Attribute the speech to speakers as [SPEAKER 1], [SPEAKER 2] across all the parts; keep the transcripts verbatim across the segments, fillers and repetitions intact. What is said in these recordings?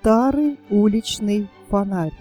[SPEAKER 1] Старый уличный фонарь.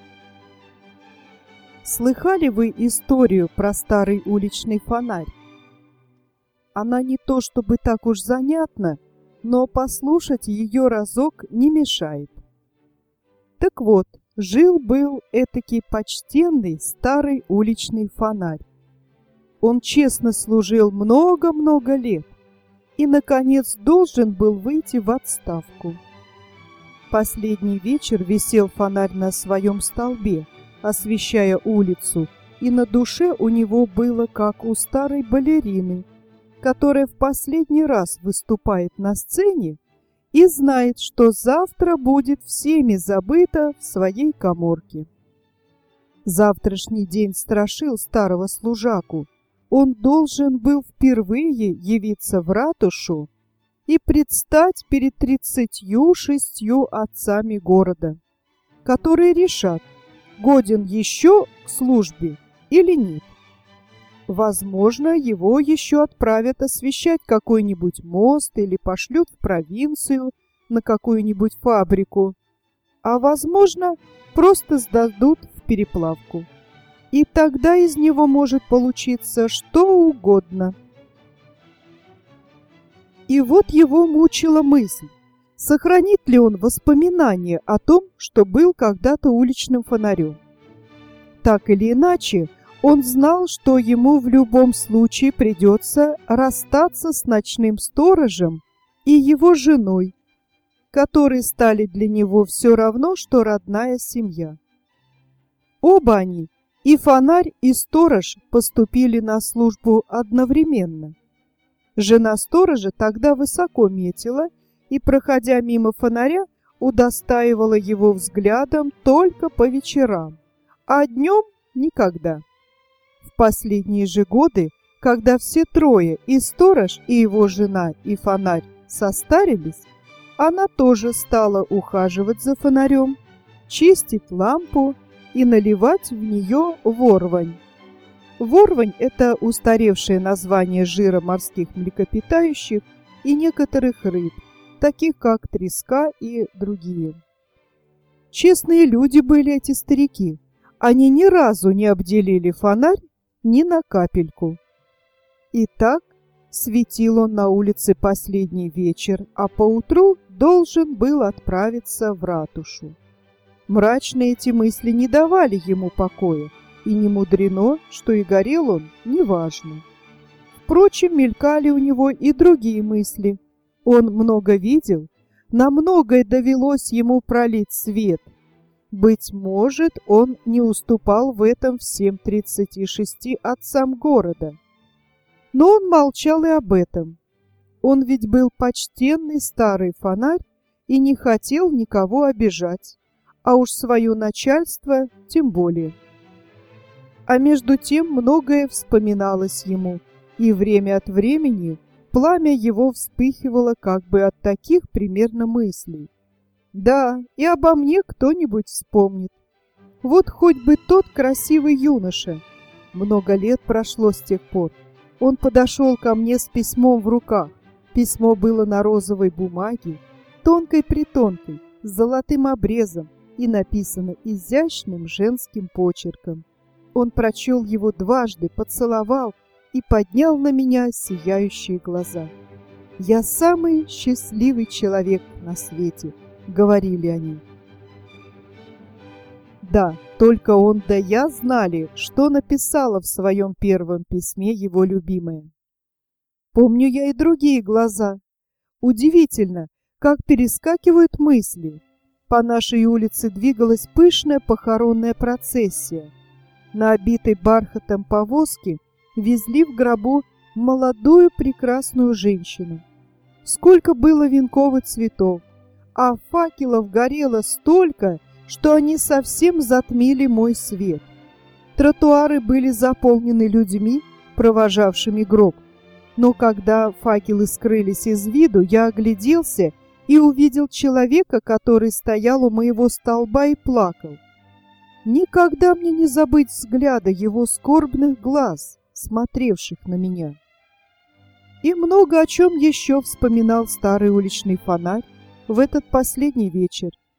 [SPEAKER 1] Слыхали вы историю про старый уличный фонарь? Она не то чтобы так уж занятна, но послушать ее разок не мешает. Так вот, жил-был этакий почтенный старый уличный фонарь. Он честно служил много-много лет и, наконец, должен был выйти в отставку. Последний вечер висел фонарь на своем столбе, освещая улицу, и на душе у него было, как у старой балерины, которая в последний раз выступает на сцене и знает, что завтра будет всеми забыта в своей каморке. Завтрашний день страшил старого служаку. Он должен был впервые явиться в ратушу и предстать перед тридцатью шестью отцами города, которые решат, годен еще к службе или нет. Возможно, его еще отправят освещать какой-нибудь мост или пошлют в провинцию на какую-нибудь фабрику, а возможно, просто сдадут в переплавку. И тогда из него может получиться что угодно. И вот его мучила мысль, сохранит ли он воспоминания о том, что был когда-то уличным фонарем. Так или иначе, он знал, что ему в любом случае придется расстаться с ночным сторожем и его женой, которые стали для него все равно, что родная семья. Оба они, и фонарь, и сторож, поступили на службу одновременно. Жена сторожа тогда высоко метила и, проходя мимо фонаря, удостаивала его взглядом только по вечерам, а днем никогда. В последние же годы, когда все трое, и сторож, и его жена, и фонарь, состарились, она тоже стала ухаживать за фонарем, чистить лампу и наливать в нее ворвань. Ворвань – это устаревшее название жира морских млекопитающих и некоторых рыб, таких как треска и другие. Честные люди были эти старики. Они ни разу не обделили фонарь ни на капельку. Итак, светил он на улице последний вечер, а поутру должен был отправиться в ратушу. Мрачные эти мысли не давали ему покоя, и не мудрено, что и горел он неважно. Впрочем, мелькали у него и другие мысли. Он много видел, на многое довелось ему пролить свет. Быть может, он не уступал в этом всем тридцати шести отцам города. Но он молчал и об этом. Он ведь был почтенный старый фонарь и не хотел никого обижать, а уж свое начальство тем более. А между тем многое вспоминалось ему, и время от времени пламя его вспыхивало как бы от таких примерно мыслей. Да, и обо мне кто-нибудь вспомнит. Вот хоть бы тот красивый юноша. Много лет прошло с тех пор. Он подошел ко мне с письмом в руках. Письмо было на розовой бумаге, тонкой-притонкой, с золотым обрезом и написано изящным женским почерком. Он прочел его дважды, поцеловал и поднял на меня сияющие глаза. «Я самый счастливый человек на свете», — говорили они. Да, только он да я знали, что написала в своем первом письме его любимая. Помню я и другие глаза. Удивительно, как перескакивают мысли. По нашей улице двигалась пышная похоронная процессия. На обитой бархатом повозке везли в гробу молодую прекрасную женщину. Сколько было венков и цветов, а факелов горело столько, что они совсем затмили мой свет. Тротуары были заполнены людьми, провожавшими гроб. Но когда факелы скрылись из виду, я огляделся и увидел человека, который стоял у моего столба и плакал. Никогда мне не забыть взгляда его скорбных глаз, смотревших на меня. И много о чем еще вспоминал старый уличный фонарь в этот последний вечер.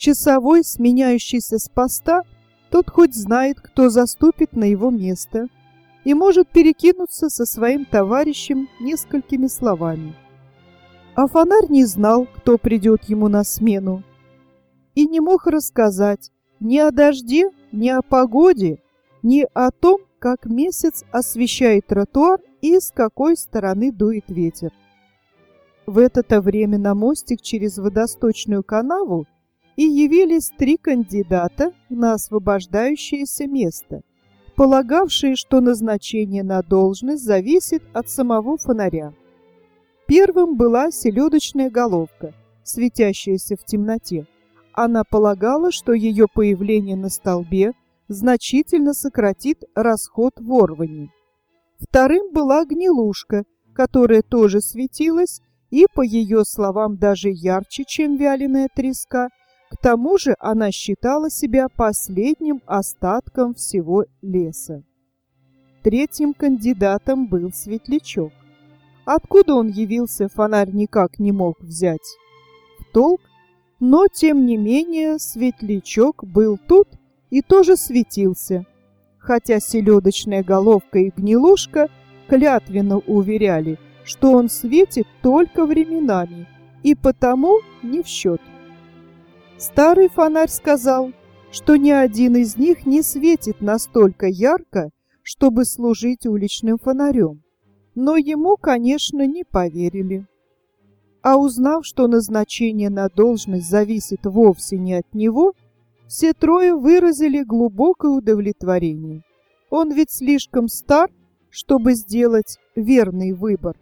[SPEAKER 1] Часовой, сменяющийся с поста, тот хоть знает, кто заступит на его место, и может перекинуться со своим товарищем несколькими словами. А фонарь не знал, кто придет ему на смену, и не мог рассказать ни о дожде, ни о погоде, ни о том, как месяц освещает тротуар и с какой стороны дует ветер. В это-то время на мостик через водосточную канаву и явились три кандидата на освобождающееся место, полагавшие, что назначение на должность зависит от самого фонаря. Первым была селедочная головка, светящаяся в темноте. Она полагала, что ее появление на столбе значительно сократит расход ворвани. Вторым была гнилушка, которая тоже светилась, и, по ее словам, даже ярче, чем вяленая треска. К тому же она считала себя последним остатком всего леса. Третьим кандидатом был светлячок. Откуда он явился, фонарь никак не мог взять в толк, но, тем не менее, светлячок был тут и тоже светился, хотя селедочная головка и гнилушка клятвенно уверяли, что он светит только временами и потому не в счет. Старый фонарь сказал, что ни один из них не светит настолько ярко, чтобы служить уличным фонарем, но ему, конечно, не поверили. А узнав, что назначение на должность зависит вовсе не от него, все трое выразили глубокое удовлетворение. Он ведь слишком стар, чтобы сделать верный выбор.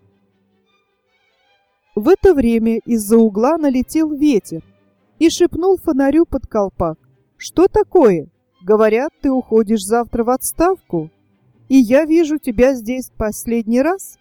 [SPEAKER 1] В это время из-за угла налетел ветер и шепнул фонарю под колпак: «Что такое? Говорят, ты уходишь завтра в отставку, и я вижу тебя здесь последний раз.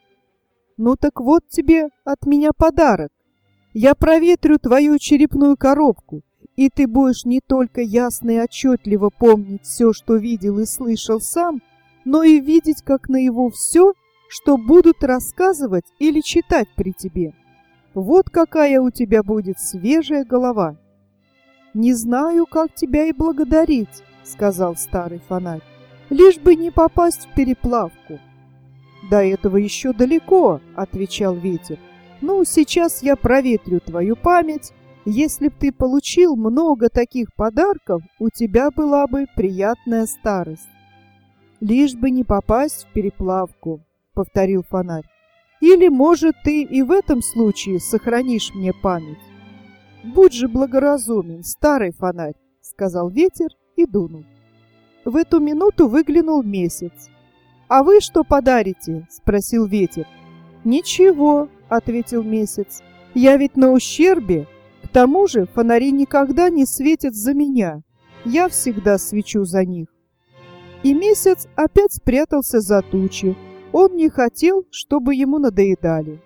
[SPEAKER 1] Ну так вот тебе от меня подарок. Я проветрю твою черепную коробку, и ты будешь не только ясно и отчетливо помнить все, что видел и слышал сам, но и видеть как наяву все, что будут рассказывать или читать при тебе. Вот какая у тебя будет свежая голова». «Не знаю, как тебя и благодарить», — сказал старый фонарь, «лишь бы не попасть в переплавку». «До этого еще далеко», — отвечал ветер. «Ну, сейчас я проветрю твою память. Если б ты получил много таких подарков, у тебя была бы приятная старость». «Лишь бы не попасть в переплавку», — повторил фонарь. «Или, может, ты и в этом случае сохранишь мне память?» «Будь же благоразумен, старый фонарь», — сказал ветер и дунул. В эту минуту выглянул месяц. «А вы что подарите?» — спросил ветер. «Ничего», — ответил месяц. «Я ведь на ущербе. К тому же фонари никогда не светят за меня. Я всегда свечу за них». И месяц опять спрятался за тучи. Он не хотел, чтобы ему надоедали.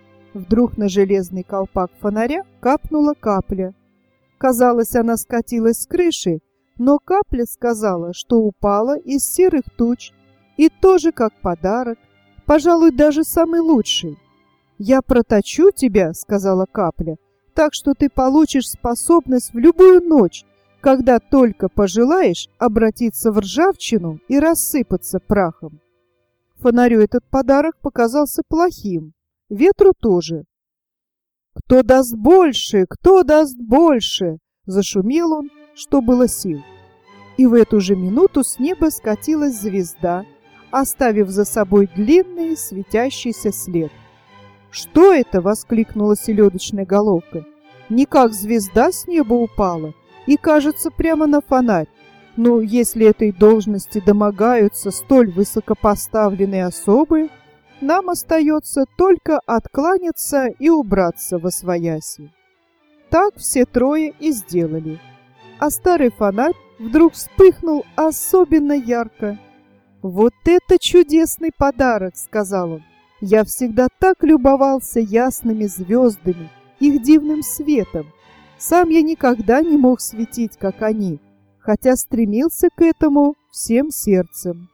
[SPEAKER 1] Вдруг на железный колпак фонаря капнула капля. Казалось, она скатилась с крыши, но капля сказала, что упала из серых туч, и тоже как подарок, пожалуй, даже самый лучший. «Я проточу тебя, — сказала капля, — так что ты получишь способность в любую ночь, когда только пожелаешь, обратиться в ржавчину и рассыпаться прахом». Фонарю этот подарок показался плохим, ветру тоже. «Кто даст больше? Кто даст больше?» — зашумел он, что было сил. И в эту же минуту с неба скатилась звезда, оставив за собой длинный светящийся след. «Что это?» — воскликнула селедочная головка. «Не как звезда с неба упала и, кажется, прямо на фонарь. Но если этой должности домогаются столь высокопоставленные особы, нам остается только откланяться и убраться восвояси». Так все трое и сделали. А старый фонарь вдруг вспыхнул особенно ярко. «Вот это чудесный подарок!» — сказал он. «Я всегда так любовался ясными звездами, их дивным светом. Сам я никогда не мог светить, как они, хотя стремился к этому всем сердцем.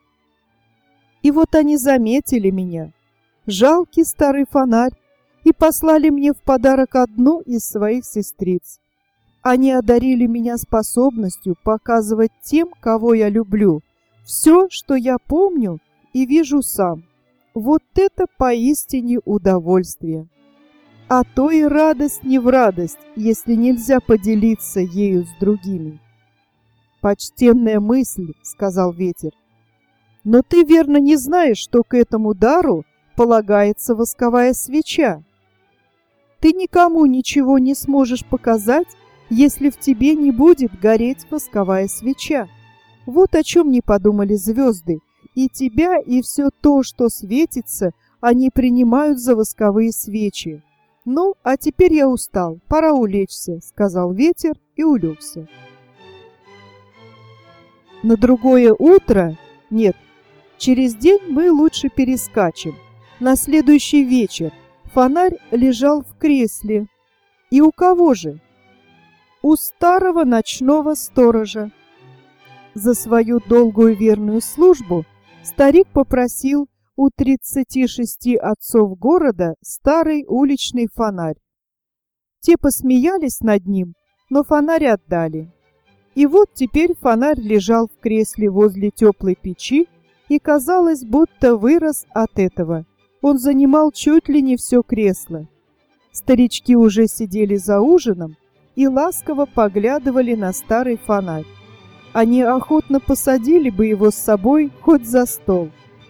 [SPEAKER 1] И вот они заметили меня, жалкий старый фонарь, и послали мне в подарок одну из своих сестриц. Они одарили меня способностью показывать тем, кого я люблю, все, что я помню и вижу сам. Вот это поистине удовольствие. А то и радость не в радость, если нельзя поделиться ею с другими. «Почтенная мысль», — сказал ветер. «Но ты верно не знаешь, что к этому дару полагается восковая свеча. Ты никому ничего не сможешь показать, если в тебе не будет гореть восковая свеча. Вот о чем не подумали звезды, и тебя, и все то, что светится, они принимают за восковые свечи. Ну, а теперь я устал, пора улечься», — сказал ветер и улегся. На другое утро, нет, через день мы лучше перескачем. На следующий вечер фонарь лежал в кресле. И у кого же? У старого ночного сторожа. За свою долгую верную службу старик попросил у тридцати шести отцов города старый уличный фонарь. Те посмеялись над ним, но фонарь отдали. И вот теперь фонарь лежал в кресле возле теплой печи, и казалось, будто вырос от этого. Он занимал чуть ли не все кресло. Старички уже сидели за ужином и ласково поглядывали на старый фонарь. Они охотно посадили бы его с собой хоть за стол.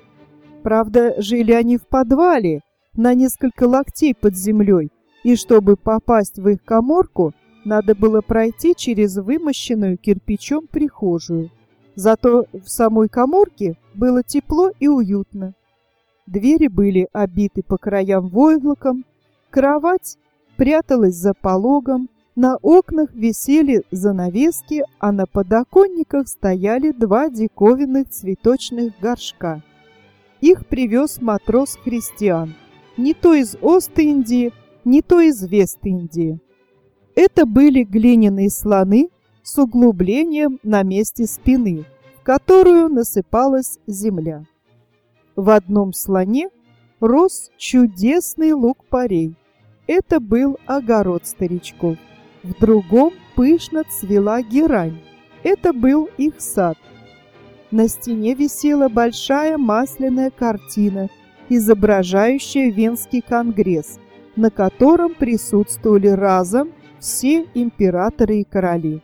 [SPEAKER 1] Правда, жили они в подвале, на несколько локтей под землей, и чтобы попасть в их каморку, надо было пройти через вымощенную кирпичом прихожую. Зато в самой каморке было тепло и уютно. Двери были обиты по краям войлоком, кровать пряталась за пологом, на окнах висели занавески, а на подоконниках стояли два диковинных цветочных горшка. Их привез матрос-христиан, не то из Ост-Индии, не то из Вест-Индии. Это были глиняные слоны с углублением на месте спины, в которую насыпалась земля. В одном слоне рос чудесный лук-порей. Это был огород старичков. В другом пышно цвела герань. Это был их сад. На стене висела большая масляная картина, изображающая Венский конгресс, на котором присутствовали разом все императоры и короли.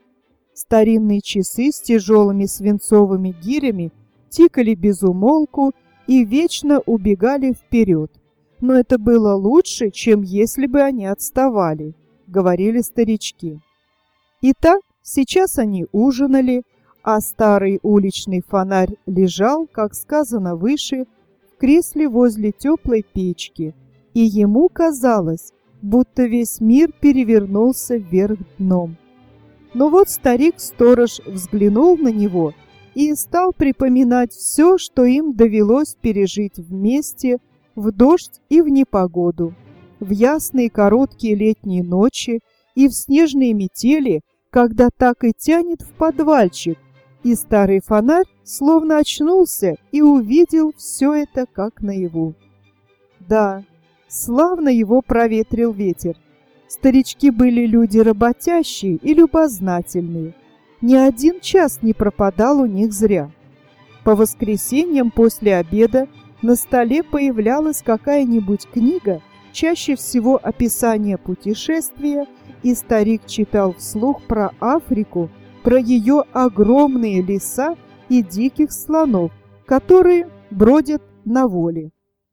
[SPEAKER 1] Старинные часы с тяжелыми свинцовыми гирями тикали без умолку и вечно убегали вперед. Но это было лучше, чем если бы они отставали, говорили старички. Итак, сейчас они ужинали, а старый уличный фонарь лежал, как сказано выше, в кресле возле теплой печки, и ему казалось, будто весь мир перевернулся вверх дном. Но вот старик-сторож взглянул на него и стал припоминать все, что им довелось пережить вместе в дождь и в непогоду, в ясные короткие летние ночи и в снежные метели, когда так и тянет в подвальчик, и старый фонарь словно очнулся и увидел все это как наяву. Да, славно его проветрил ветер. Старички были люди работящие и любознательные. Ни один час не пропадал у них зря. По воскресеньям после обеда на столе появлялась какая-нибудь книга, чаще всего описание путешествия, и старик читал вслух про Африку, про ее огромные леса и диких слонов, которые бродят на воле.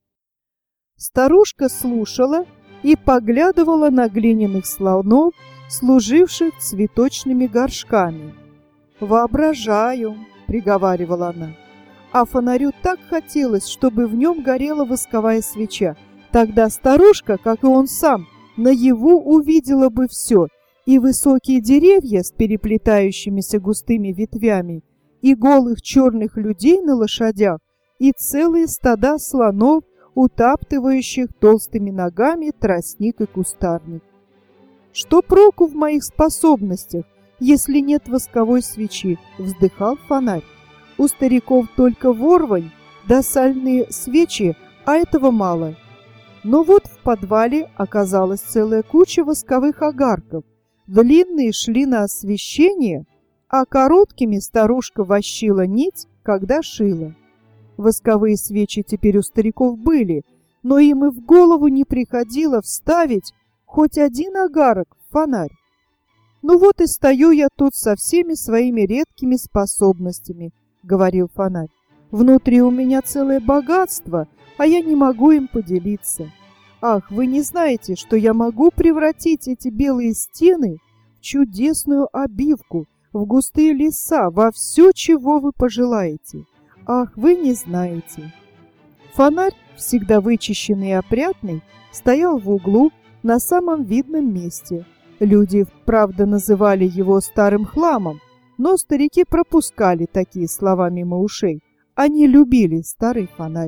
[SPEAKER 1] Старушка слушала и поглядывала на глиняных слонов, служивших цветочными горшками. «Воображаю», — приговаривала она, а фонарю так хотелось, чтобы в нем горела восковая свеча. Тогда старушка, как и он сам, наяву увидела бы все, и высокие деревья с переплетающимися густыми ветвями, и голых черных людей на лошадях, и целые стада слонов, утаптывающих толстыми ногами тростник и кустарник. «Что проку в моих способностях, если нет восковой свечи?» — вздыхал фонарь. «У стариков только ворвань да сальные свечи, а этого мало». Но вот в подвале оказалась целая куча восковых огарков. длинные шли на освещение, а короткими старушка вощила нить, когда шила. Восковые свечи теперь у стариков были, но им и в голову не приходило вставить хоть один огарок в фонарь. «Ну вот и стою я тут со всеми своими редкими способностями», — говорил фонарь. «Внутри у меня целое богатство, а я не могу им поделиться. Ах, вы не знаете, что я могу превратить эти белые стены в чудесную обивку, в густые леса, во все, чего вы пожелаете. Ах, вы не знаете». Фонарь, всегда вычищенный и опрятный, стоял в углу на самом видном месте. Люди, правда, называли его старым хламом, но старики пропускали такие слова мимо ушей. Они любили старый фонарь.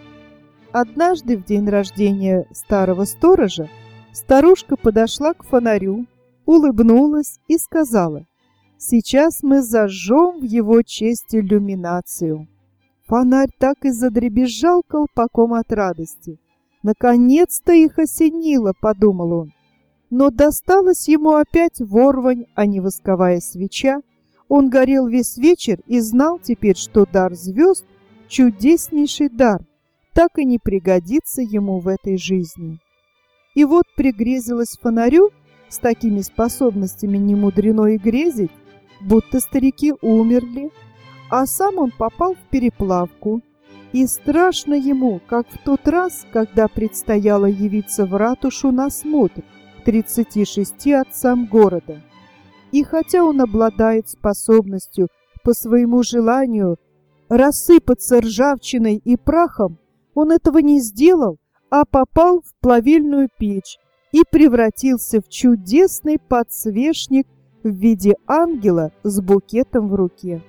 [SPEAKER 1] Однажды в день рождения старого сторожа старушка подошла к фонарю, улыбнулась и сказала: «Сейчас мы зажжем в его честь иллюминацию». Фонарь так и задребезжал колпаком от радости. «Наконец-то их осенило», — подумал он. Но досталось ему опять ворвань, а не восковая свеча. Он горел весь вечер и знал теперь, что дар звезд — чудеснейший дар, так и не пригодится ему в этой жизни. И вот пригрезилось фонарю, с такими способностями не мудрено и грезить, будто старики умерли, а сам он попал в переплавку. И страшно ему, как в тот раз, когда предстояло явиться в ратушу на смотр к тридцати шести отцам города. И хотя он обладает способностью по своему желанию рассыпаться ржавчиной и прахом, он этого не сделал, а попал в плавильную печь и превратился в чудесный подсвечник в виде ангела с букетом в руке.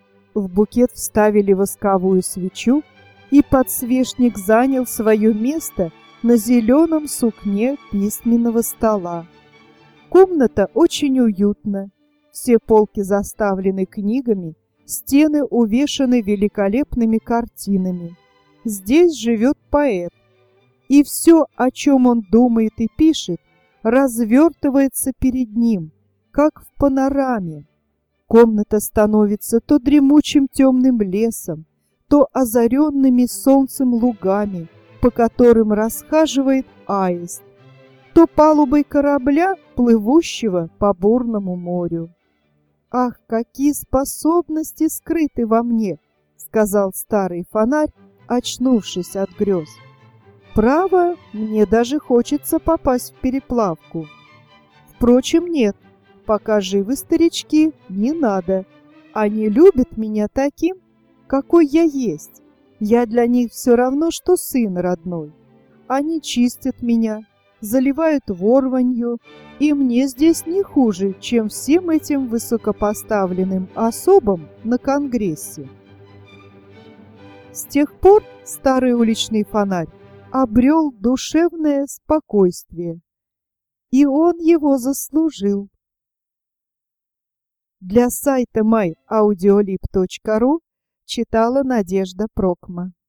[SPEAKER 1] В букет вставили восковую свечу, и подсвечник занял свое место на зеленом сукне письменного стола. Комната очень уютна, все полки заставлены книгами, стены увешаны великолепными картинами. Здесь живет поэт, и все, о чем он думает и пишет, развертывается перед ним, как в панораме. Комната становится то дремучим темным лесом, то озаренными солнцем лугами, по которым расхаживает аист, то палубой корабля, плывущего по бурному морю. «Ах, какие способности скрыты во мне!» — сказал старый фонарь, очнувшись от грез. «Право, мне даже хочется попасть в переплавку. Впрочем, нет, пока живы старички, не надо. Они любят меня таким, какой я есть. Я для них все равно, что сын родной. Они чистят меня, заливают ворванью, и мне здесь не хуже, чем всем этим высокопоставленным особам на Конгрессе». С тех пор старый уличный фонарь обрел душевное спокойствие, и он его заслужил. Для сайта май аудиолиб точка ру читала Надежда Прокма.